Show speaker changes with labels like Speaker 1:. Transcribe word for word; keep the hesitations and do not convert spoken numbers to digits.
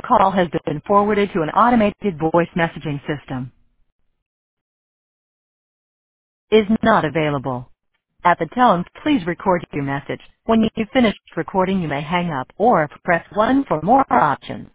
Speaker 1: call has been forwarded to an automated voice messaging system. Is not available. At the tone, please record your message. When you've finished recording, you may hang up or press one for more options.